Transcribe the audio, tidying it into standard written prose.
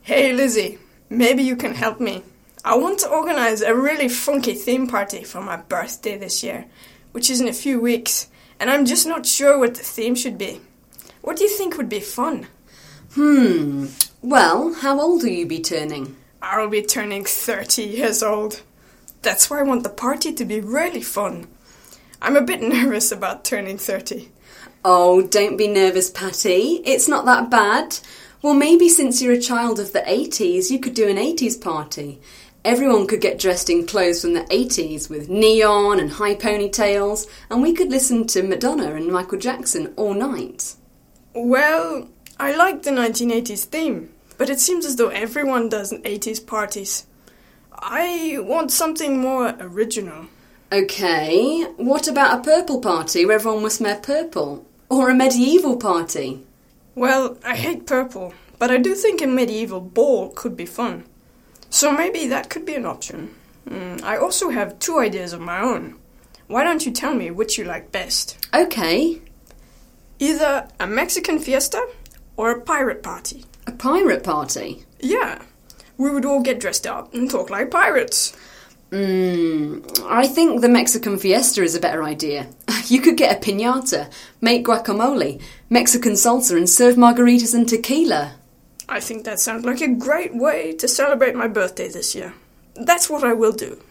Hey Lizzie, maybe you can help me. I want to organize a really funky theme party for my birthday this year, which is in a few weeks, and I'm just not sure what the theme should be. What do you think would be fun? Well, how old will you be turning? I'll be turning 30 years old. That's why I want the party to be really fun. I'm a bit nervous about turning 30. Oh, don't be nervous, Patty. It's not that bad. Well, maybe since you're a child of the 80s, you could do an 80s party. Everyone could get dressed in clothes from the 80s with neon and high ponytails, and we could listen to Madonna and Michael Jackson all night. Well, I like the 1980s theme, but it seems as though everyone does 80s parties. I want something more original. Okay, what about a purple party where everyone must wear purple? Or a medieval party? Well, I hate purple, but I do think a medieval ball could be fun. So maybe that could be an option. I also have 2 ideas of my own. Why don't you tell me which you like best? Okay. Either a Mexican fiesta or a pirate party. A pirate party? Yeah. We would all get dressed up and talk like pirates. I think the Mexican fiesta is a better idea. You could get a piñata, make guacamole, Mexican salsa and serve margaritas and tequila. I think that sounds like a great way to celebrate my birthday this year. That's what I will do.